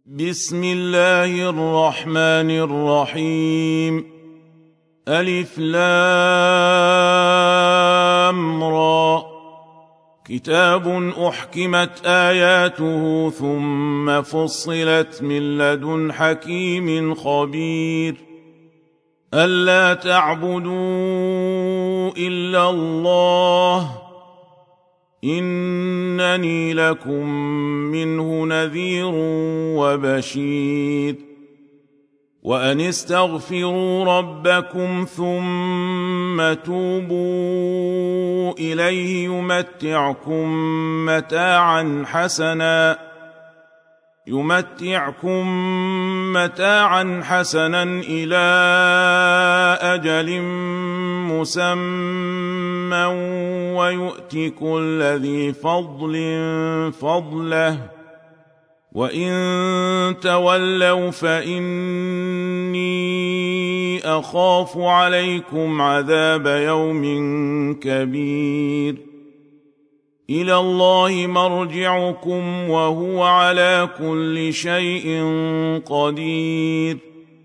بسم الله الرحمن الرحيم. ألف لام را. كتاب أحكمت آياته ثم فصلت من لدن حكيم خبير. ألا تعبدوا إلا الله إنني لكم منه نذير وبشير. وأن استغفروا ربكم ثم توبوا إليه يمتعكم متاعا حسنا إلى أجل مسمى ويؤت كل ذي فضل فضله وإن تولوا فإني أخاف عليكم عذاب يوم كبير. إلى الله مرجعكم وهو على كل شيء قدير.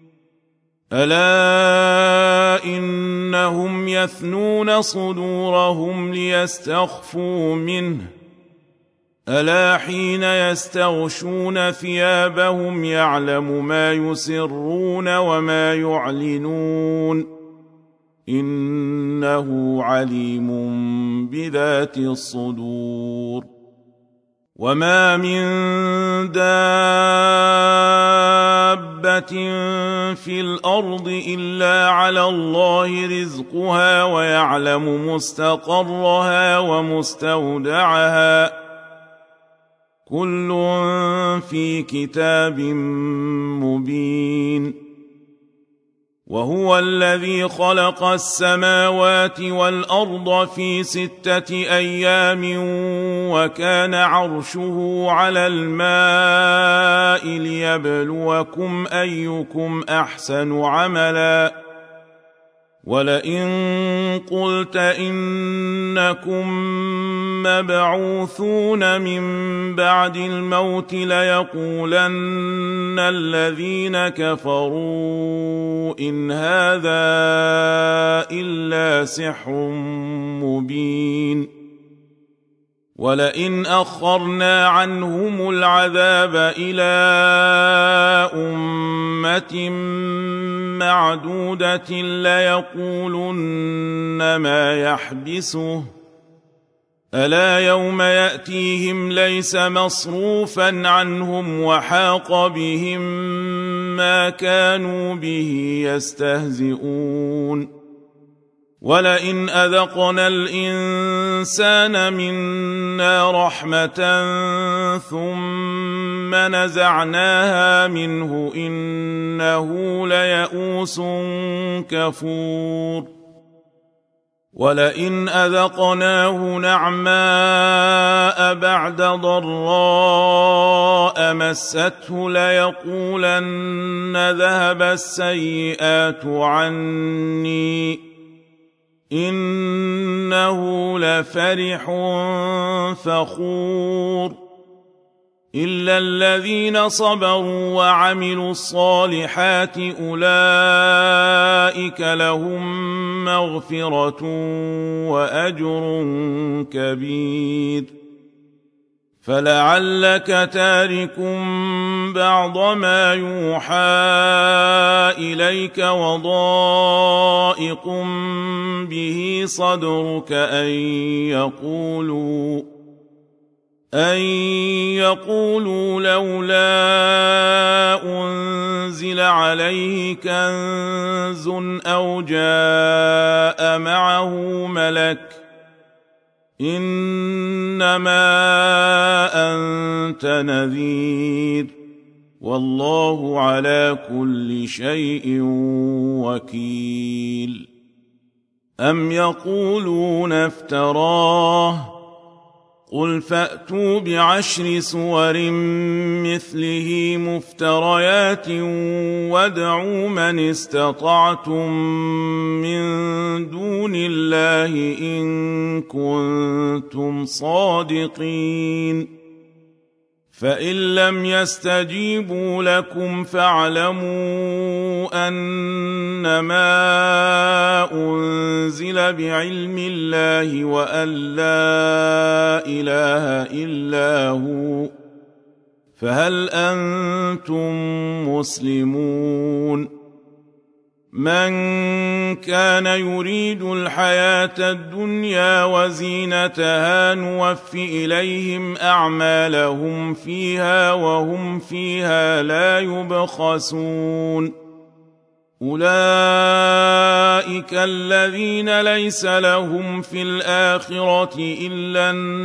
ألا إنهم يثنون صدورهم ليستخفوا منه ألا حين يستغشون ثيابهم يعلم ما يسرون وما يعلنون إنه عليم بذات الصدور. وما من دابة في الأرض إلا على الله رزقها ويعلم مستقرها ومستودعها كل في كتاب مبين. وهو الذي خلق السماوات والأرض في 6 أيام وكان عرشه على الماء ليبلوكم أيكم أحسن عملا. ولئن قلت إنكم مبعوثون من بعد الموت ليقولن الذين كفروا إن هذا إلا سحر مبين. ولئن أخرنا عنهم العذاب إلى أمة معدودة ليقولن ما يحبسه ألا يوم يأتيهم ليس مصروفا عنهم وحاق بهم ما كانوا به يستهزئون. ولئن أذقنا الإنسان منا رحمة ثم نزعناها منه إنه ليئوس كفور. ولئن أذقناه نعماء بعد ضراء مسته ليقولن ذهب السيئات عني إنه لفرح فخور. إلا الذين صبروا وعملوا الصالحات أولئك لهم مغفرة وأجر كبير. فلعلك تارك بعض ما يوحى إليك وضائق به صدرك أن يقولوا لولا أنزل عليه كنز أو جاء معه ملك إنما أنت نذير والله على كل شيء وكيل. أم يقولون افتراه قل فأتوا ب10 سور مثله مفتريات وادعوا من استطعتم من دون الله إن كنتم صادقين. فإن لم يستجيبوا لكم فاعلموا أنما أنزل بعلم الله وأن لا إله إلا هو، فهل أنتم مسلمون؟ من كان يريد الحياة الدنيا وزينتها نوف إليهم أعمالهم فيها وهم فيها لا يبخسون. أولئك الذين ليس لهم في الآخرة إلا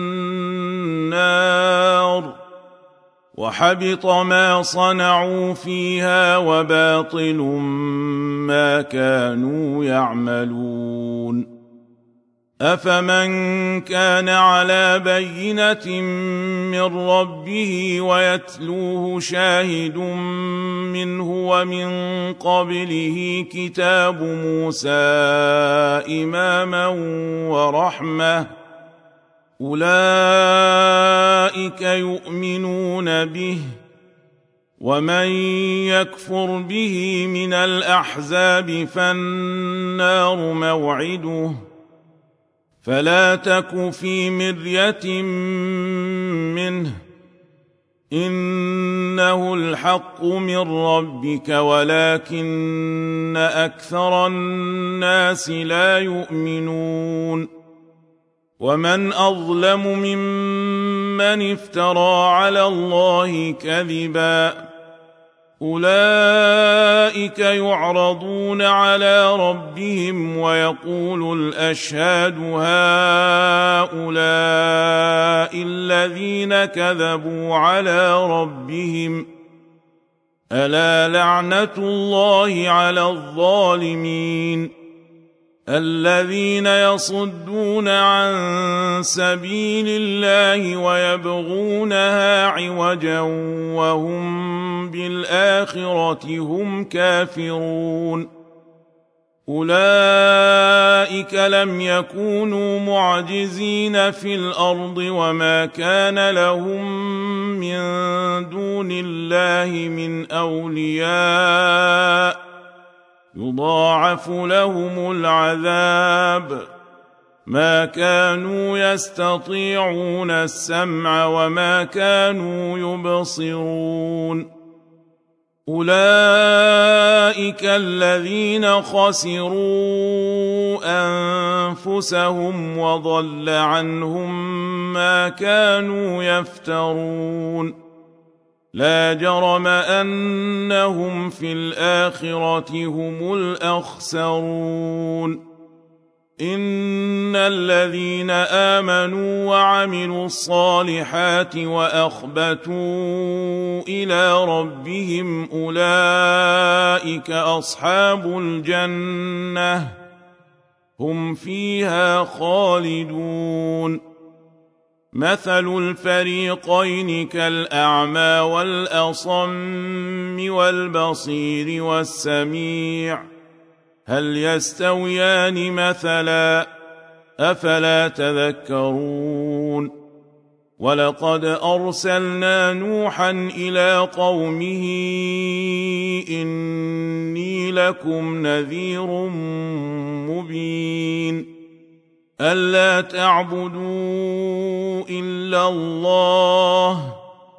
النار، وحبط ما صنعوا فيها وباطل ما كانوا يعملون. أفمن كان على بينة من ربه ويتلوه شاهد منه ومن قبله كتاب موسى إماما ورحمة، أولئك يؤمنون به، ومن يكفر به من الأحزاب فالنار موعده، فلا تك في مرية منه، إنه الحق من ربك ولكن أكثر الناس لا يؤمنون. ومن أظلم ممن افترى على الله كذبا، أولئك يعرضون على ربهم ويقول الأشهاد هؤلاء الذين كذبوا على ربهم، ألا لعنة الله على الظالمين، الذين يصدون عن سبيل الله ويبغونها عوجا وهم بالآخرة هم كافرون. أولئك لم يكونوا معجزين في الأرض وما كان لهم من دون الله من أولياء، يضاعف لهم العذاب، ما كانوا يستطيعون السمع وما كانوا يبصرون. أولئك الذين خسروا أنفسهم وضل عنهم ما كانوا يفترون. لا جرم أنهم في الآخرة هم الأخسرون. إن الذين آمنوا وعملوا الصالحات وأخبتوا إلى ربهم أولئك أصحاب الجنة، هم فيها خالدون. مثل الفريقين كالأعمى والأصم والبصير والسميع، هل يستويان مثلا؟ أفلا تذكرون؟ ولقد أرسلنا نوحا إلى قومه إني لكم نذير مبين، ألا تعبدوا إلا الله،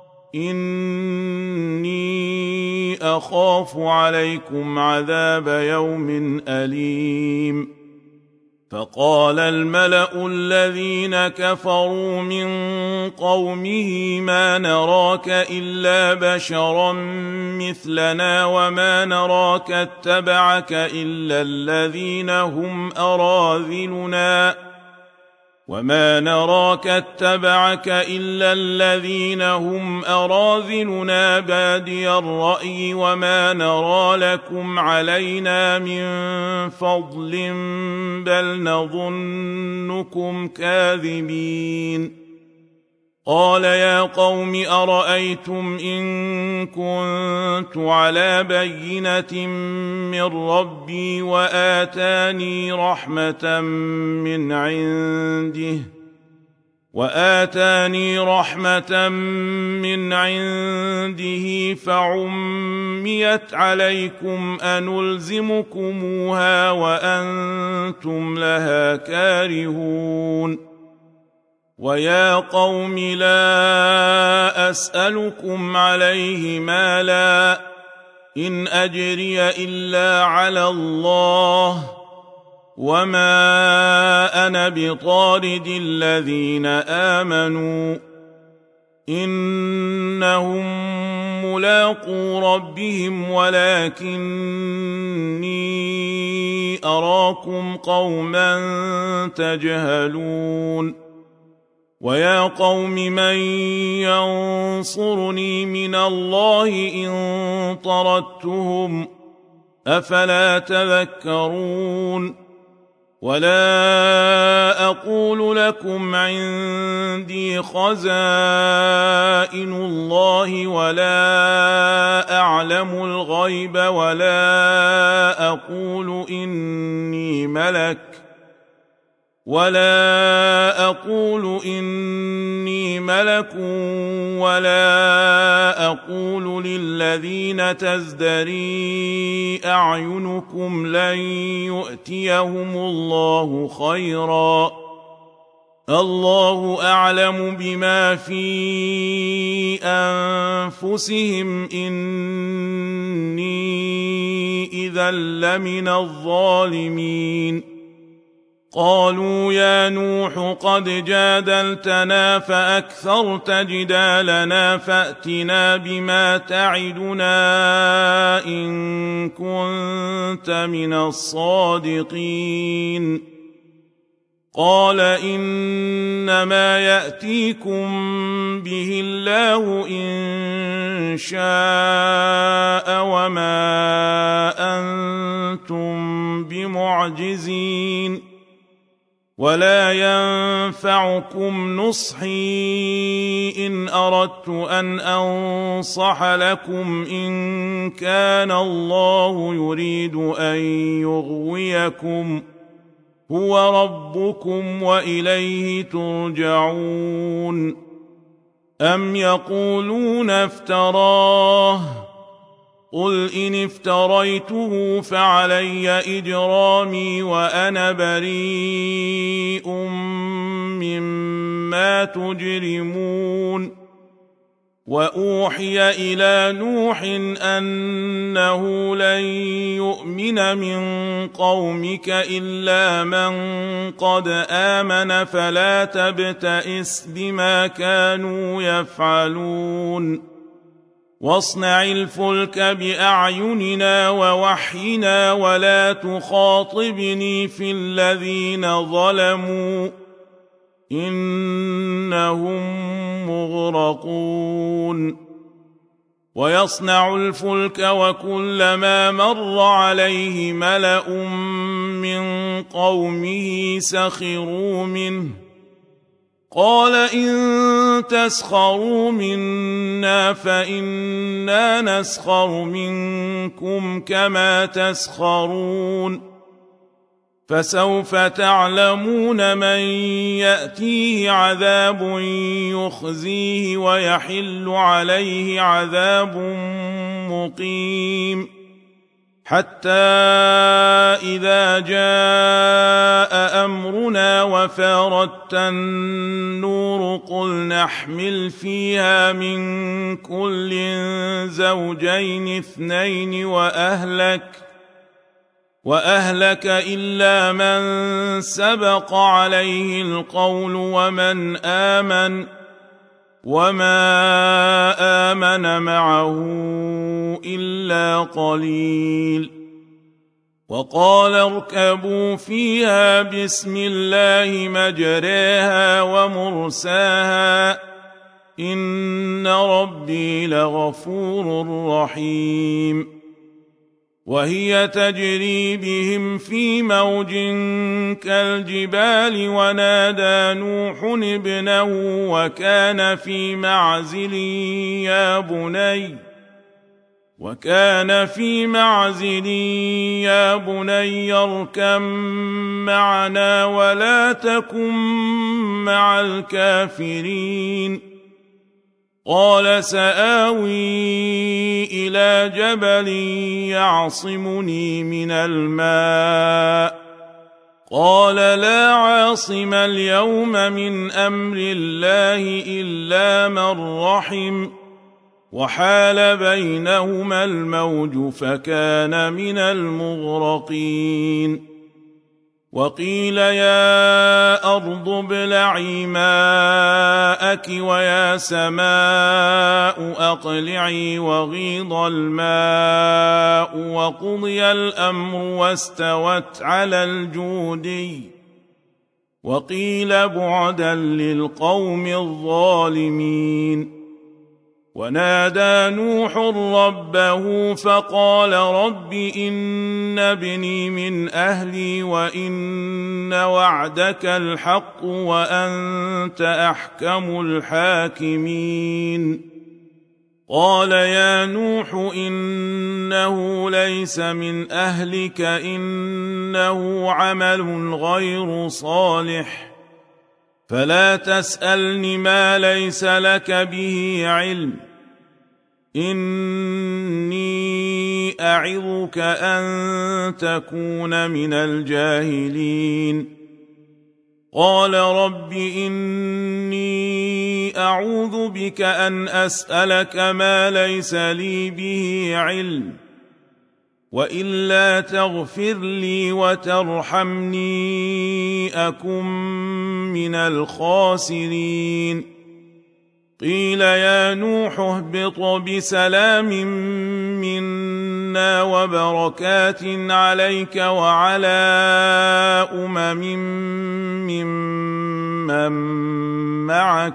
إني أخاف عليكم عذاب يوم أليم. فقال الملأ الذين كفروا من قومه ما نراك إلا بشرا مثلنا وما نراك اتبعك إلا الذين هم أراذلنا بادي الرأي وما نرى لكم علينا من فضل بل نظنكم كاذبين. قال يا قوم أرأيتم إن كنت على بينة من ربي وآتاني رحمة من عنده وآتاني رحمة من عنده فعميت عليكم أنلزمكموها وأنتم لها كارهون ويا قوم لا أسألكم عليه مالا إن أجري إلا على الله وما أنا بطارد الذين آمنوا إنهم ملاقو ربهم ولكني أراكم قوما تجهلون ويا قوم من ينصرني من الله إن طردتهم أفلا تذكرون ولا أقول لكم عندي خزائن الله ولا أعلم الغيب ولا أقول إني ملك ولا أقول للذين تزدري أعينكم لن يؤتيهم الله خيرا الله أعلم بما في أنفسهم إني إذا لمن الظالمين قالوا يا نوح قد جادلتنا فأكثرت جدالنا فأتنا بما تعدنا إن كنت من الصادقين قال إنما يأتيكم به الله إن شاء وما أنتم بمعجزين ولا ينفعكم نصحي إن أردت أن أنصح لكم إن كان الله يريد أن يغويكم هو ربكم وإليه ترجعون أم يقولون افتراه قل إن افتريته فعلي إجرامي وأنا بريء مما تجرمون وأوحي إلى نوح أنه لن يؤمن من قومك إلا من قد آمن فلا تبتئس بما كانوا يفعلون واصنع الفلك بأعيننا ووحينا ولا تخاطبني في الذين ظلموا إنهم مغرقون ويصنع الفلك وكلما مر عليه ملأ من قومه سخروا منه قال إن تسخروا منا فإنا نسخر منكم كما تسخرون فسوف تعلمون من يأتيه عذاب يخزيه ويحل عليه عذاب مقيم حتى إذا جاء أمرنا وفارت النور قل نحمل فيها من كل زوجين اثنين وأهلك إلا من سبق عليه القول ومن آمن وما آمن معه إلا قليل وقال اركبوا فيها بسم الله مجريها ومرساها إن ربي لغفور رحيم وهي تجري بهم في موج كالجبال ونادى نوح ابنه وكان في معزل وكان في معزل يا بني اركب معنا ولا تكن مع الكافرين قال سآوي إلى جبل يعصمني من الماء قال لا عاصم اليوم من أمر الله إلا من رحم وحال بينهما الموج فكان من المغرقين وقيل يا أرض ابلعي ماءك ويا سماء أقلعي وغيض الماء وقضي الأمر واستوت على الجودي وقيل بعدا للقوم الظالمين ونادى نوح ربه فقال رب إن ابني من أهلي وإن وعدك الحق وأنت أحكم الحاكمين قال يا نوح إنه ليس من أهلك إنه عمل غير صالح فلا تسألني ما ليس لك به علم إني أعظك أن تكون من الجاهلين قال رب إني أعوذ بك أن أسألك ما ليس لي به علم وإلا تغفر لي وترحمني أكن من الخاسرين قيل يا نوح اهبط بسلام منا وبركات عليك وعلى ممن معك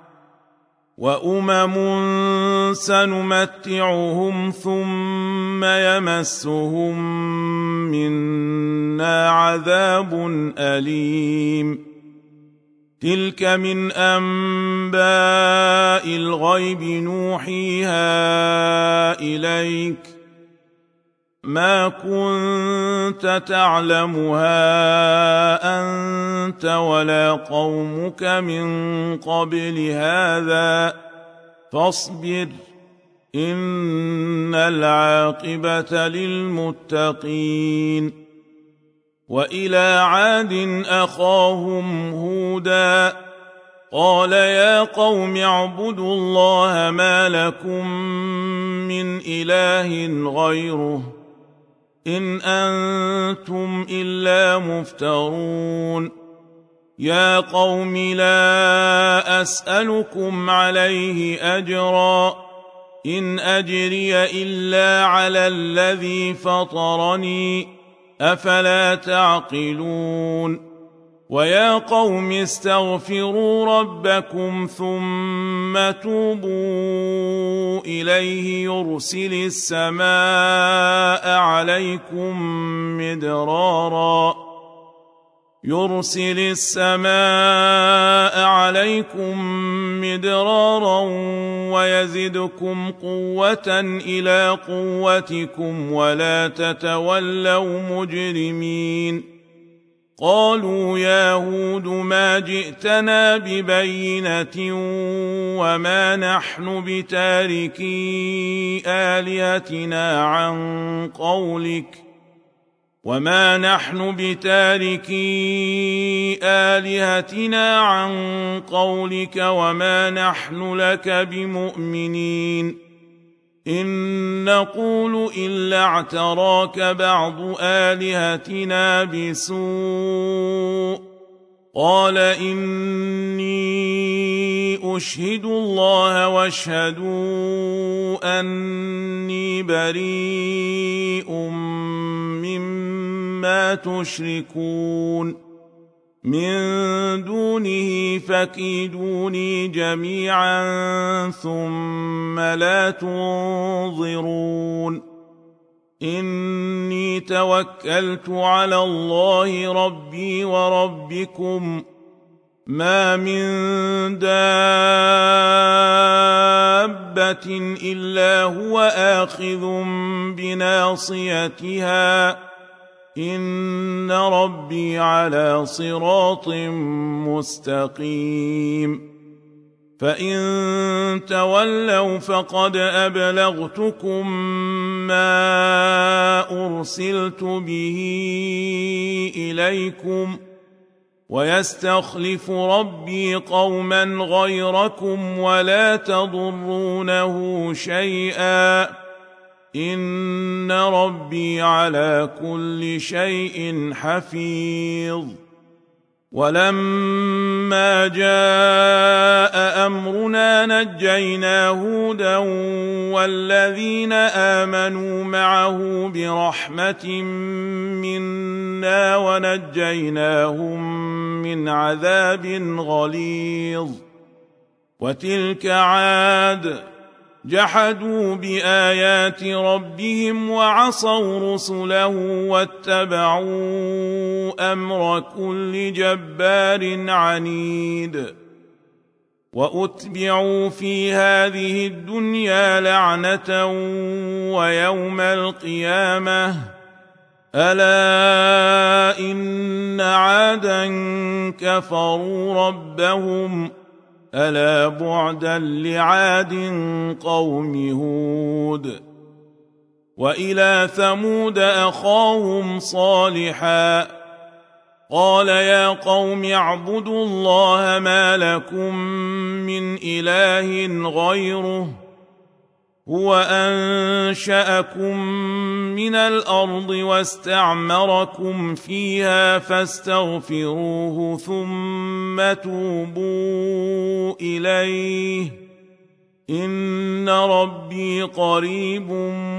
وأمم سنمتعهم ثم يمسهم منا عذاب أليم تلك من أنباء الغيب نوحيها إليك ما كنت تعلمها أنت ولا قومك من قبل هذا فاصبر إن العاقبة للمتقين وإلى عاد أخاهم هودا قال يا قوم اعبدوا الله ما لكم من إله غيره إن أنتم إلا مفترون يا قوم لا أسألكم عليه أجرا إن أجري إلا على الذي فطرني أفلا تعقلون ويا قوم استغفروا ربكم ثم توبوا إليه يرسل السماء عليكم مدرارا ويزدكم قوة إلى قوتكم ولا تتولوا مجرمين قالوا يا هود ما جئتنا ببينة وما نحن بتاركي آلهتنا عن قولك وما نحن لك بمؤمنين إن نقول إلا اعتراك بعض آلهتنا بسوء قال إني أشهد الله واشهدوا أني بريء مما تشركون من دونه فكيدوني جميعا ثم لا تنظرون إني توكلت على الله ربي وربكم ما من دابة إلا هو آخذ بناصيتها إن ربي على صراط مستقيم فإن تولوا فقد أبلغتكم ما أرسلت به إليكم ويستخلف ربي قوما غيركم ولا تضرونه شيئا إن ربي على كل شيء حفيظ ولما جاء أمرنا نجينا هودا والذين آمنوا معه برحمة منا ونجيناهم من عذاب غليظ وتلك عاد جحدوا بآيات ربهم وعصوا رسله واتبعوا أمر كل جبار عنيد وأتبعوا في هذه الدنيا لعنة ويوم القيامة ألا إن عادا كفروا ربهم ألا بعدا لعاد قوم هود وإلى ثمود أخاهم صالحا قال يا قوم اعبدوا الله ما لكم من إله غيره هو أنشأكم من الأرض واستعمركم فيها فاستغفروه ثم توبوا إليه إن ربي قريب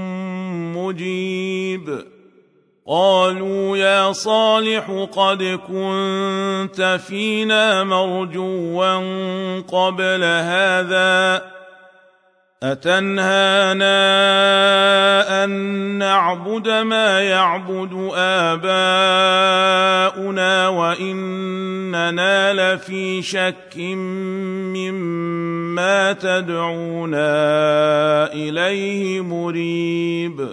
مجيب قالوا يا صالح قد كنت فينا مرجوا قبل هذا أتنهانا أن نعبد ما يعبد آباؤنا وإننا لفي شك مما تدعونا إليه مريب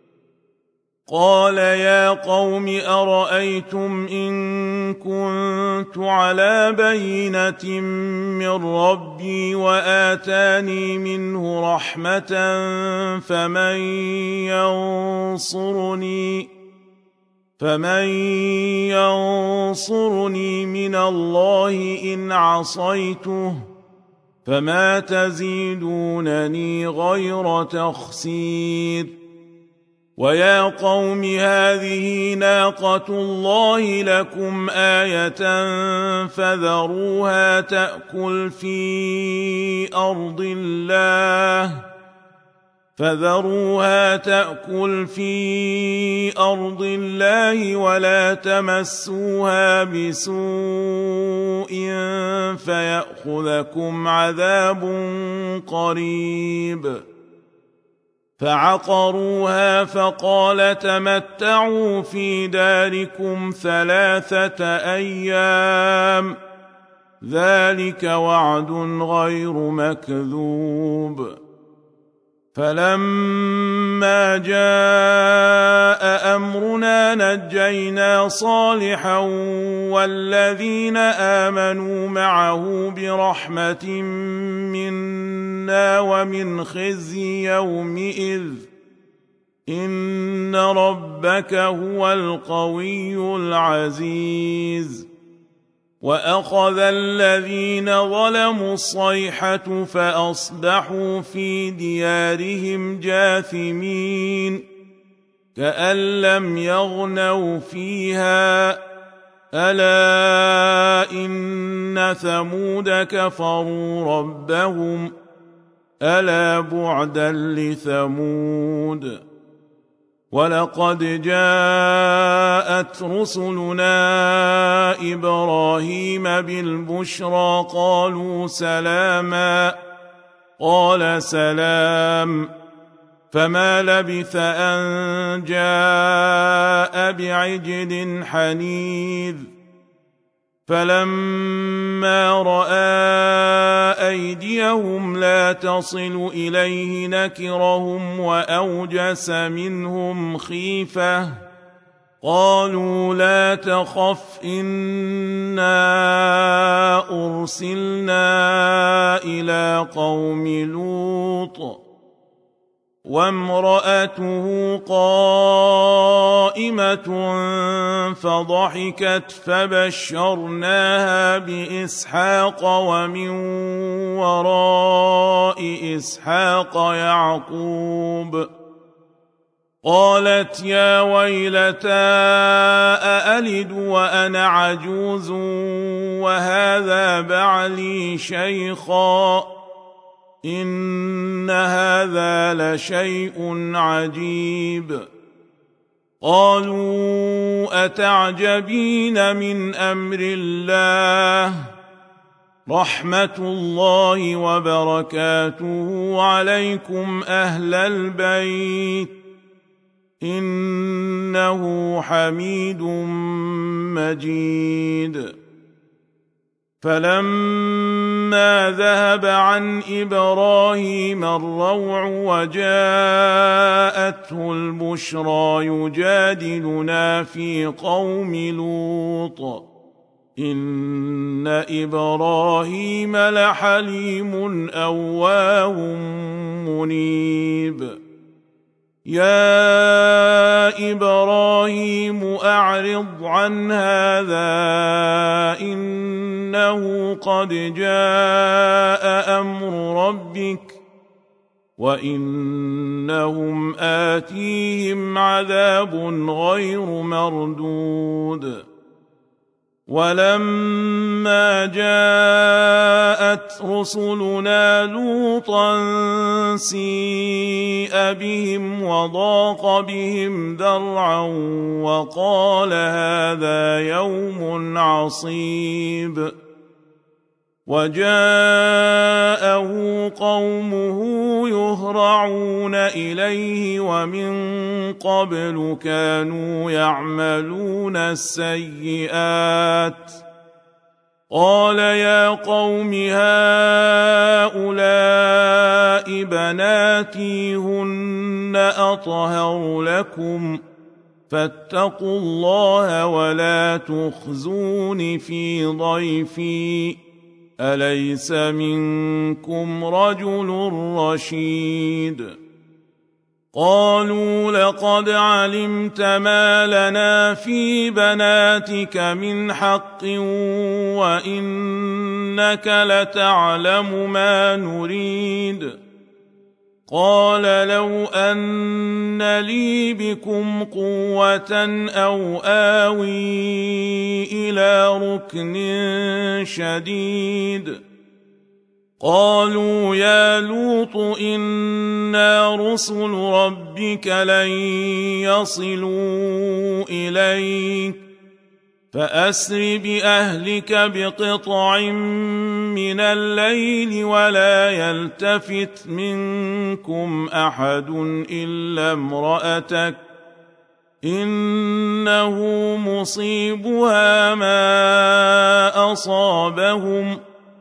قال يا قوم أرأيتم إن كنت على بينة من ربي وآتاني منه رحمة فمن ينصرني من الله إن عصيته فما تزيدونني غير تخسير ويا قوم هذه ناقة الله لكم آية فذروها تأكل في أرض الله ولا تمسوها بسوء فيأخذكم عذاب قريب فعقروها فقال تمتعوا في داركم 3 أيام ذلك وعد غير مكذوب فلما جاء أمرنا نجينا صالحا والذين آمنوا معه برحمة منا ومن خزي يومئذ إن ربك هو القوي العزيز وأخذ الذين ظلموا الصيحة فأصبحوا في ديارهم جاثمين كأن لم يغنوا فيها ألا إن ثمود كفروا ربهم ألا بعدا لثمود ولقد جاءت رسلنا إبراهيم بالبشرى قالوا سلاما قال سلام فما لبث أن جاء بعجل حنيذ فلما رأى أيديهم لا تصل إليه نكرهم وأوجس منهم خيفة قالوا لا تخف إنا أرسلنا إلى قوم لوط وامرأته قائمة فضحكت فبشرناها بإسحاق ومن وراء إسحاق يعقوب قالت يا ويلتى أألد وأنا عجوز وهذا بعلي شيخا إن هذا لشيء عجيب قالوا أتعجبين من أمر الله رحمة الله وبركاته عليكم أهل البيت إنه حميد مجيد فلما ذهب عن إبراهيم الروع وجاءته البشرى يجادلنا في قوم لوط إن إبراهيم لحليم أواه منيب يا إبراهيم أعرض عن هذا إنه قد جاء أمر ربك وإنهم آتيهم عذاب غير مردود ولما جاءت رسلنا لوطا سيء بهم وضاق بهم ذرعا وقال هذا يوم عصيب وجاءه قومه يهرعون إليه ومن قبل كانوا يعملون السيئات قال يا قوم هؤلاء بناتي هن أطهر لكم فاتقوا الله ولا تخزون في ضيفي أليس منكم رجل رشيد قالوا لقد علمت ما لنا في بناتك من حق وإنك لتعلم ما نريد قال لو أن لي بكم قوة أو آوي إلى ركن شديد قالوا يا لوط إنا رسل ربك لن يصلوا إليك فأسر بأهلك بقطع من الليل ولا يلتفت منكم أحد إلا امرأتك إنه مصيبها ما أصابهم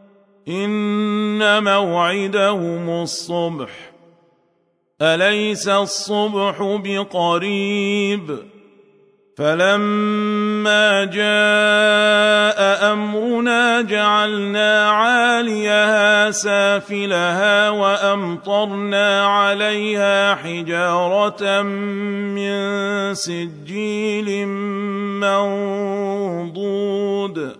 إن موعدهم الصبح أليس الصبح بقريب فلما جاء أمرنا جعلنا عاليها سافلها وأمطرنا عليها حجارة من سجيل منضود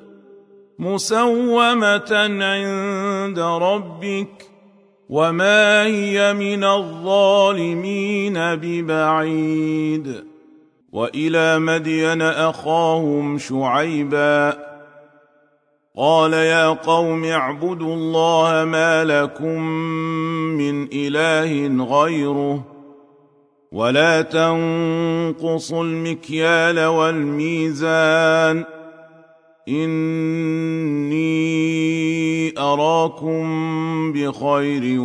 مسومة عند ربك وما هي من الظالمين ببعيد وإلى مدين أخاهم شعيبا قال يا قوم اعبدوا الله ما لكم من إله غيره ولا تنقصوا المكيال والميزان إني أراكم بخير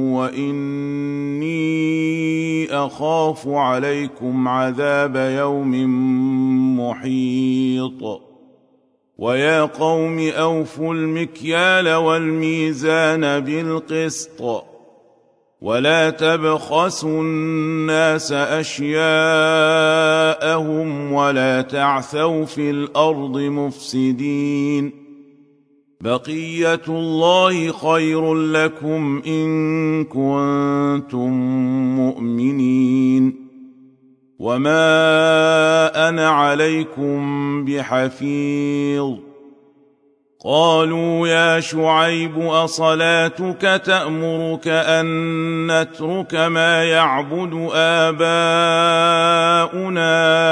وإني أخاف عليكم عذاب يوم محيط ويا قوم أوفوا المكيال والميزان بالقسط ولا تبخسوا الناس أشياءهم ولا تعثوا في الأرض مفسدين بقية الله خير لكم إن كنتم مؤمنين وما أنا عليكم بحفيظ قالوا يا شعيب أصلاتك تأمرك أن نترك ما يعبد آباؤنا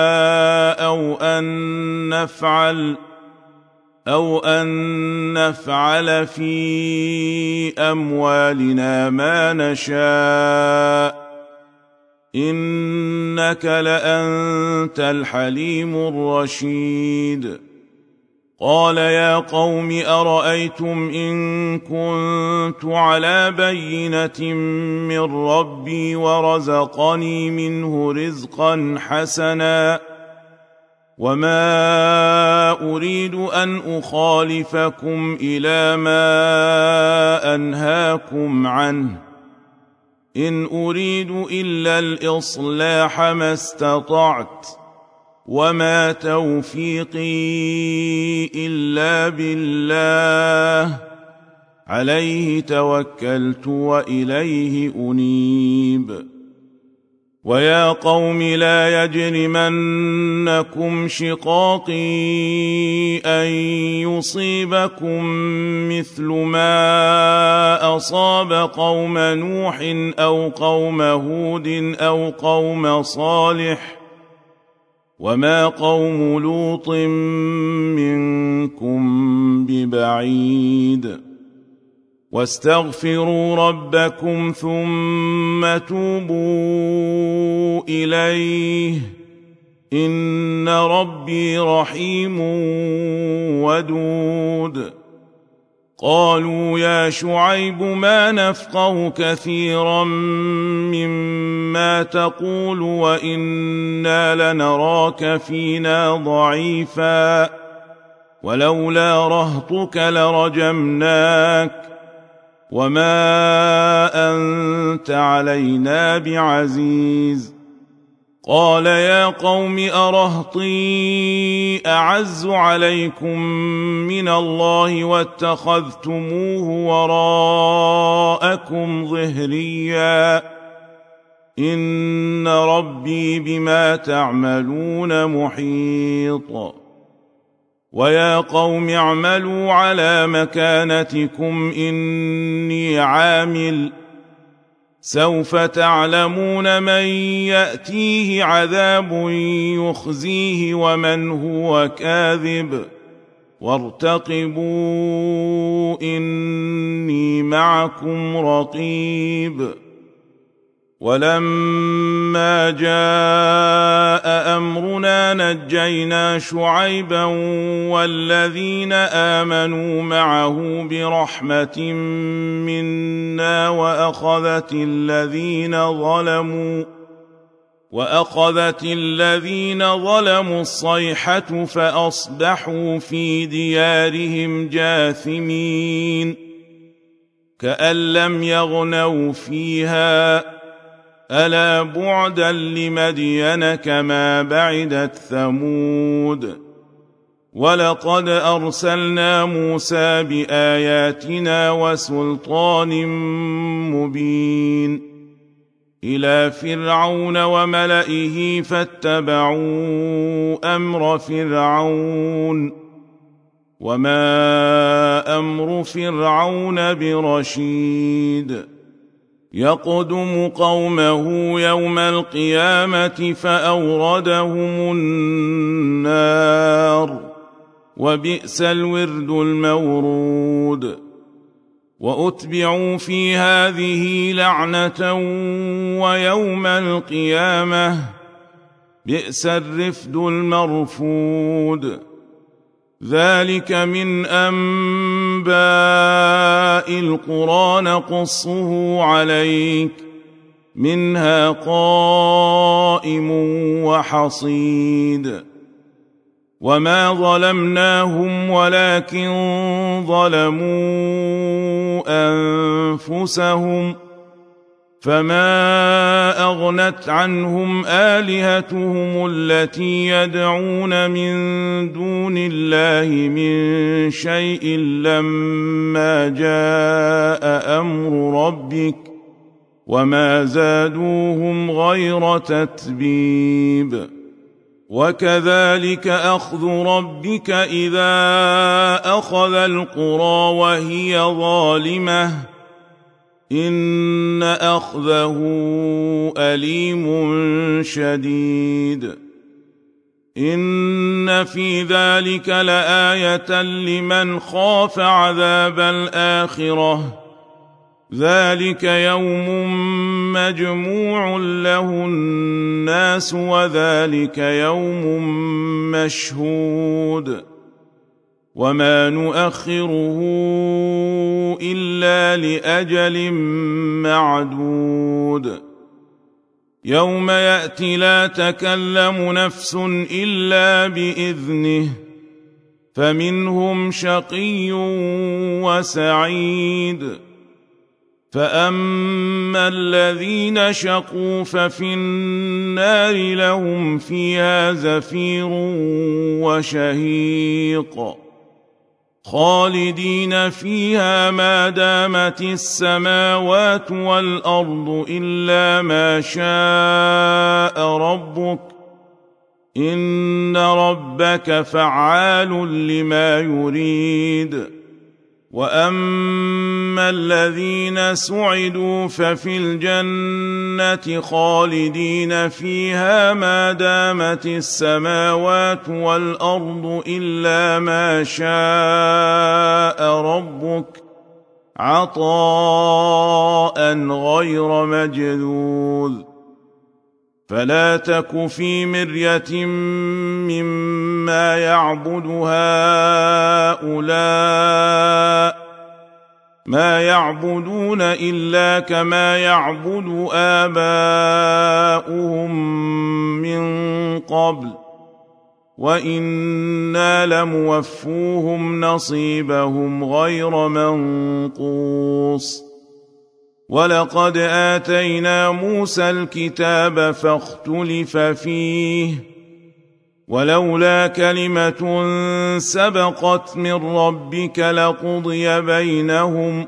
أو أن نفعل في أموالنا ما نشاء إنك لأنت الحليم الرشيد قال يا قوم أرأيتم إن كنت على بينة من ربي ورزقني منه رزقا حسنا وما أريد أن أخالفكم إلى ما أنهاكم عنه إن أريد إلا الإصلاح ما استطعت وما توفيقي إلا بالله عليه توكلت وإليه أنيب ويا قوم لا يجرمنكم شقاقي أن يصيبكم مثل ما أصاب قوم نوح أو قوم هود أو قوم صالح وما قوم لوط منكم ببعيد واستغفروا ربكم ثم توبوا إليه إن ربي رحيم ودود قالوا يا شعيب ما نفقه كثيرا مما تقول وإنا لنراك فينا ضعيفا ولولا رهطك لرجمناك وما أنت علينا بعزيز قال يا قوم أرهطي أعز عليكم من الله واتخذتموه وراءكم ظهريا إن ربي بما تعملون محيط ويا قوم اعملوا على مكانتكم إني عامل سوف تعلمون من يأتيه عذاب يخزيه ومن هو كاذب وارتقبوا إني معكم رقيب ولما جاء أمرنا نجينا شعيبا والذين آمنوا معه برحمة منا وأخذت الذين ظلموا الصيحة فأصبحوا في ديارهم جاثمين كأن لم يغنوا فيها ألا بعدا لمدين كما بعدت ثمود ولقد أرسلنا موسى بآياتنا وسلطان مبين إلى فرعون وملئه فاتبعوا أمر فرعون وما أمر فرعون برشيد يقدم قومه يوم القيامة فأوردهم النار وبئس الورد المورود وأتبعوا في هذه لعنة ويوم القيامة بئس الرفد المرفود ذلك من أنباء القرى نقصه عليك منها قائم وحصيد وما ظلمناهم ولكن ظلموا أنفسهم فما أغنت عنهم آلهتهم التي يدعون من دون الله من شيء لما جاء أمر ربك وما زادوهم غير تتبيب وكذلك أخذ ربك إذا أخذ القرى وهي ظالمة إن أخذه أليم شديد إن في ذلك لآية لمن خاف عذاب الآخرة ذلك يوم مجموع له الناس وذلك يوم مشهود وما نؤخره إلا لأجل معدود يوم يأتي لا تكلم نفس إلا بإذنه فمنهم شقي وسعيد فأما الذين شقوا ففي النار لهم فيها زفير وشهيق خالدين فيها ما دامت السماوات والأرض إلا ما شاء ربك إن ربك فعال لما يريد وأما الذين سعدوا ففي الجنة خالدين فيها ما دامت السماوات والأرض إلا ما شاء ربك عطاء غير مجذوذ فلا تك في مرية مما يعبد هؤلاء ما يعبدون إلا كما يعبد آباؤهم من قبل وإنا لموفوهم نصيبهم غير منقوص ولقد آتينا موسى الكتاب فاختلف فيه ولولا كلمة سبقت من ربك لقضي بينهم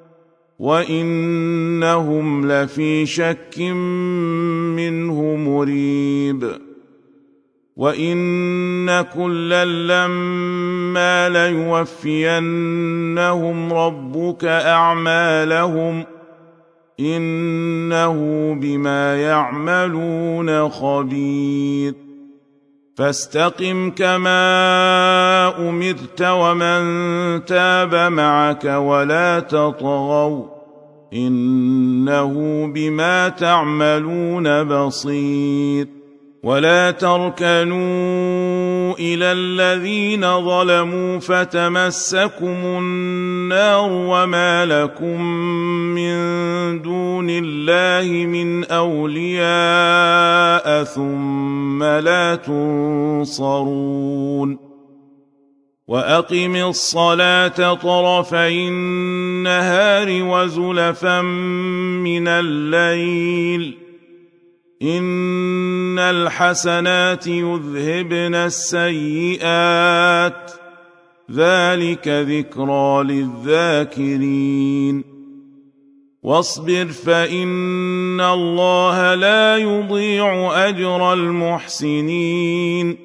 وإنهم لفي شك منه مريب وإن كلا لما ليوفينهم ربك أعمالهم إنه بما يعملون خبير فاستقم كما أمرت ومن تاب معك ولا تطغوا إنه بما تعملون بصير ولا تركنوا إلى الذين ظلموا فتمسكم النار وما لكم من دون الله من أولياء ثم لا تنصرون وأقم الصلاة طرفي النهار وزلفا من الليل إن الحسنات يذهبن السيئات ذلك ذكرى للذاكرين واصبر فإن الله لا يضيع أجر المحسنين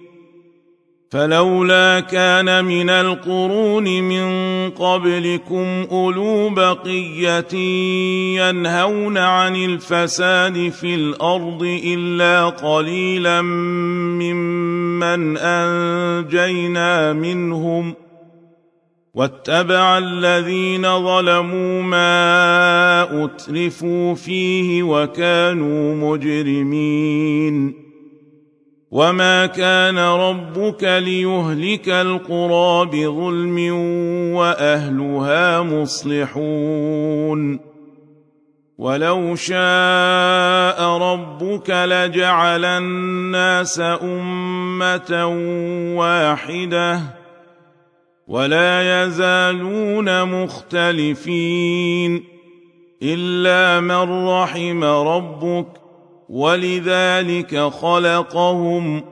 فلولا كان من القرون من قبلكم أولو بقية ينهون عن الفساد في الأرض إلا قليلا ممن أنجينا منهم واتبع الذين ظلموا ما أترفوا فيه وكانوا مجرمين وما كان ربك ليهلك القرى بظلم وأهلها مصلحون ولو شاء ربك لجعل الناس أمة واحدة ولا يزالون مختلفين إلا من رحم ربك ولذلك خلقهم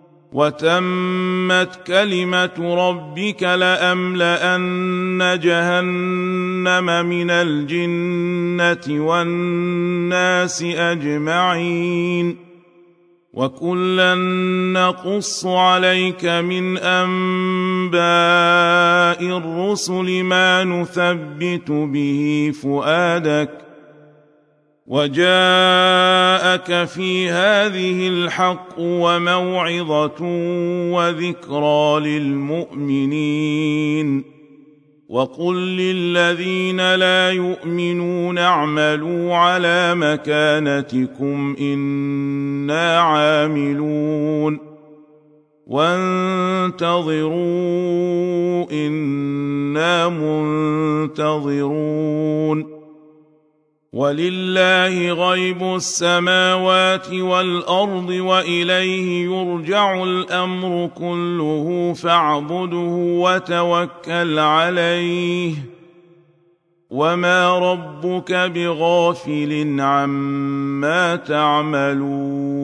وتمت كلمة ربك لأملأن جهنم من الجنة والناس أجمعين وكلا نقص عليك من أنباء الرسل ما نثبت به فؤادك وجاءك في هذه الحق وموعظة وذكرى للمؤمنين وقل للذين لا يؤمنون اعملوا على مكانتكم إنا عاملون وانتظروا إنا منتظرون ولله غيب السماوات والأرض وإليه يرجع الأمر كله فاعبده وتوكل عليه وما ربك بغافل عما تعملون